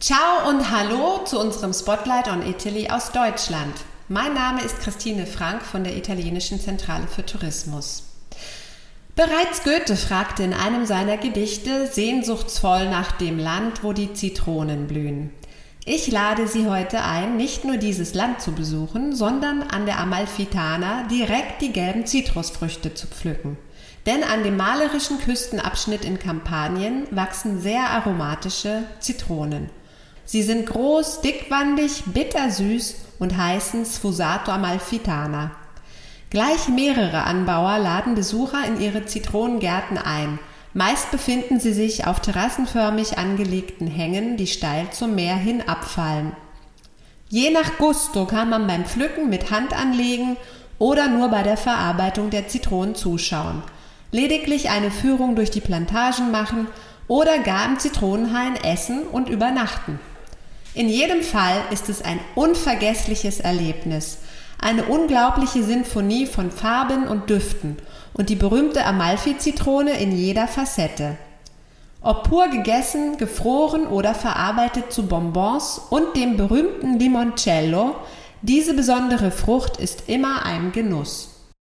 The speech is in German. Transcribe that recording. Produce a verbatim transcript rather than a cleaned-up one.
Ciao und hallo zu unserem Spotlight on Italy aus Deutschland. Mein Name ist Christine Frank von der Italienischen Zentrale für Tourismus. Bereits Goethe fragte in einem seiner Gedichte sehnsuchtsvoll nach dem Land, wo die Zitronen blühen. Ich lade Sie heute ein, nicht nur dieses Land zu besuchen, sondern an der Amalfitana direkt die gelben Zitrusfrüchte zu pflücken. Denn an dem malerischen Küstenabschnitt in Kampanien wachsen sehr aromatische Zitronen. Sie sind groß, dickwandig, bittersüß und heißen Sfusato Amalfitana. Gleich mehrere Anbauer laden Besucher in ihre Zitronengärten ein. Meist befinden sie sich auf terrassenförmig angelegten Hängen, die steil zum Meer hin abfallen. Je nach Gusto kann man beim Pflücken mit Hand anlegen oder nur bei der Verarbeitung der Zitronen zuschauen, lediglich eine Führung durch die Plantagen machen oder gar im Zitronenhain essen und übernachten. In jedem Fall ist es ein unvergessliches Erlebnis, eine unglaubliche Sinfonie von Farben und Düften und die berühmte Amalfi-Zitrone in jeder Facette. Ob pur gegessen, gefroren oder verarbeitet zu Bonbons und dem berühmten Limoncello, diese besondere Frucht ist immer ein Genuss.